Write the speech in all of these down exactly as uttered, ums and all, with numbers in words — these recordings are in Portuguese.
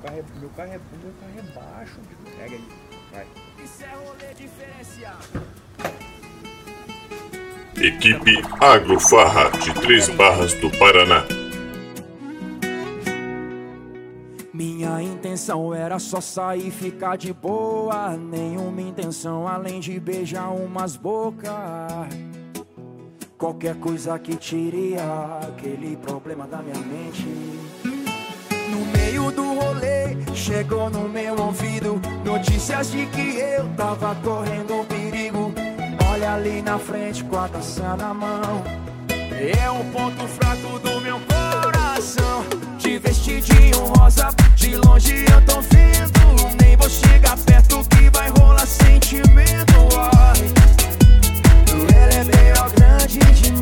carro é, meu carro é, meu carro é baixo, bicho. Pega aí, vai. Isso é rolê diferenciado. Equipe Agrofarra de Três Barras do Paraná. Minha intenção era só sair e ficar de boa. Nenhuma intenção além de beijar umas bocas. Qualquer coisa que tire aquele problema da minha mente. No meio do rolê, chegou no meu ouvido notícias de que eu tava correndo perigo. Olha ali na frente com a taça na mão. É um ponto fraco do meu coração. De vestidinho rosa, de longe eu tô vendo. Nem vou chegar perto que vai rolar sentimento. Ai, ela é meio grande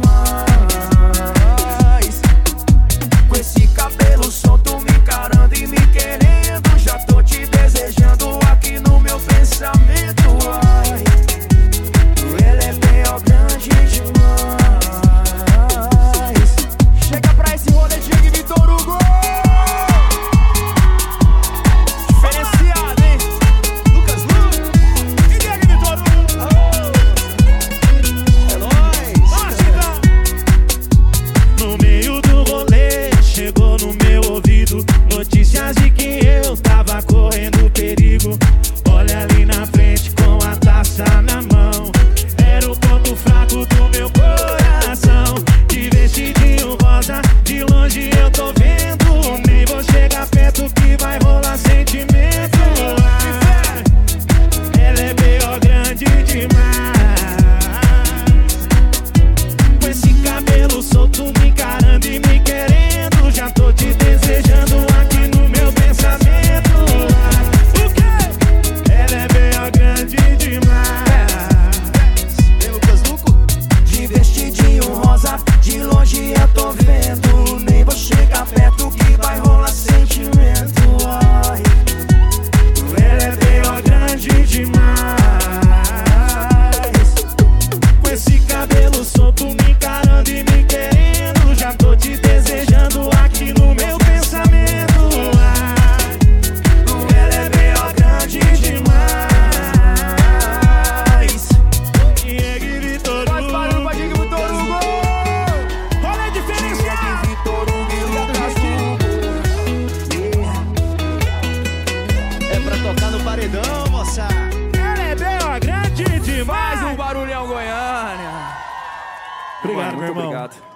demais. Com esse cabelo solto me encarando e me querendo. Já tô te desejando aqui no meu pensamento. Ai, ela é meio grande demais. Chega pra esse rolê de Vitor Hugo. Diferenciado, hein? Lucas Lu e Diego Vitor Hugo. É nóis. No meio do rolê, chegou no meu ouvido notícias de que eu tava correndo perigo. Olha ali na frente com a taça na mão. Era o ponto fraco do meu coração. De vestidinho rosa, de longe eu tô vendo. Nem vou chegar perto que vai rolar sentimento. Ah, ela é meio grande demais. Com esse cabelo solto me encarando e me querendo. Já tô te desejando aqui no meu pensamento. Ah, o quê? Ela é meio grande demais. Vem, Lucas Luco. De vestidinho rosa, de longe eu tô vendo. Nem vou chegar perto que vai rolar sentimento. Ai, Ela é meio grande demais. Com esse cabelo solto me encarando e me querendo. Já tô te desejando aqui no meu pensamento. Ai, ela é meio grande demais. Diego e Vitor Faz barulho Hugo. pra Diego e Vitor Hugo. Rolê diferenciado. Diego e Vitor Hugo e Lucas Hugo. É pra tocar no paredão, moça. Ela é meio grande demais. Mais um barulhão Goiânia. Obrigado, Mano, meu muito irmão. obrigado.